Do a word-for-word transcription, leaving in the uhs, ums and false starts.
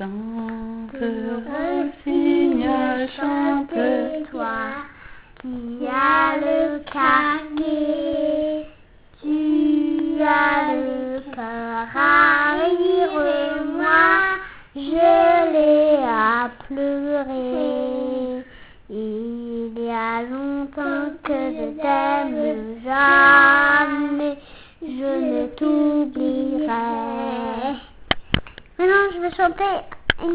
Chante, rossignol, chante, toi qui as le carnet, tu as le cœur à rire, moi je l'ai à pleurer. Il y a longtemps que je t'aime, jamais je ne t'oublierai. Maintenant je vais chanter